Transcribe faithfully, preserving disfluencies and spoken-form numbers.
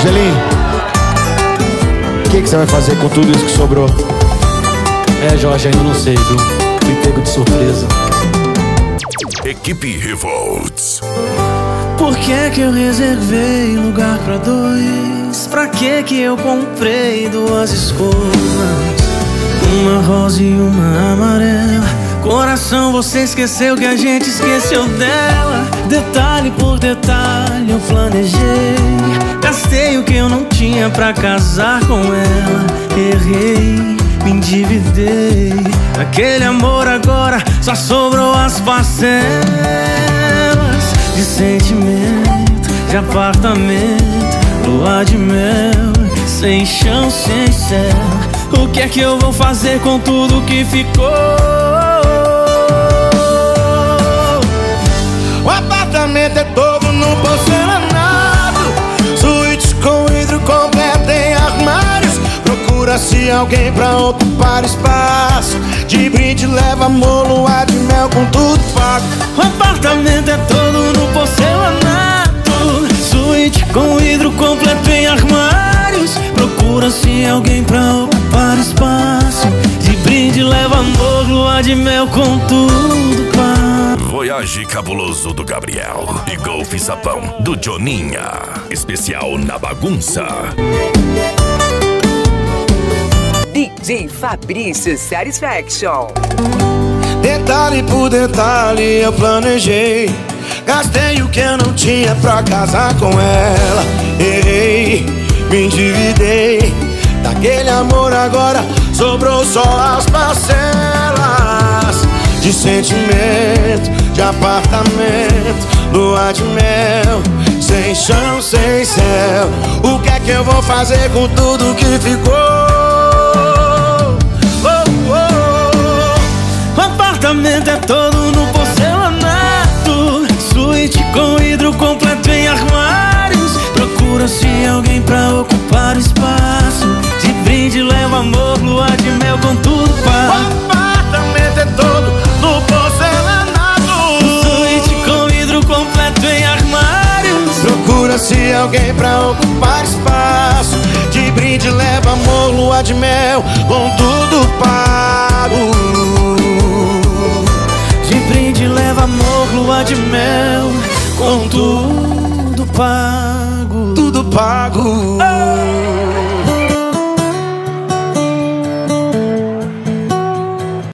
Angelim, o que, que você vai fazer com tudo isso que sobrou? É, Jorge, ainda não sei, viu? Fui pego de surpresa. Equipe Revolts. Por que que eu reservei lugar pra dois? Pra que que eu comprei duas escovas? Uma rosa e uma amarela. Coração, você esqueceu que a gente esqueceu dela. Detalhe por detalhe eu planejei. Gastei o que eu não tinha pra casar com ela. Errei, me endividei. Aquele amor agora só sobrou as parcelas de sentimento, de apartamento, lua de mel, sem chão, sem céu. O que é que eu vou fazer com tudo que ficou? O apartamento é todo no porcelanato, suíte com vidro completo em armários. Procura-se alguém pra ocupar espaço. De brinde leva amor, lua de mel com tudo pago. O apartamento é todo no porcelanato, suíte com vidro completo em armários. Procura-se alguém pra ocupar espaço. De brinde leva amor, lua de mel com tudo pago. Voyage Cabuloso do Gabriel e Golfe Sapão do Joninha. Especial na bagunça. D J Fabrício Satisfaction. Detalhe por detalhe eu planejei. Gastei o que eu não tinha pra casar com ela. Errei, me endividei. Daquele amor agora sobrou só as parcelas de sentimento, de apartamento, lua de mel, sem chão, sem céu. O que é que eu vou fazer com tudo que ficou? O apartamento é todo no porcelanato, suíte com vidro completo em armários. Procura-se alguém pra ocupar o espaço. De brinde leva amor, lua de mel com tudo pago. O apartamento é todo no porcelanato, suíte com vidro completo em armários. Procura-se alguém pra ocupar espaço. De brinde leva amor, lua de mel com tudo pago. De brinde leva amor, lua de mel com tudo pago. Tudo pago.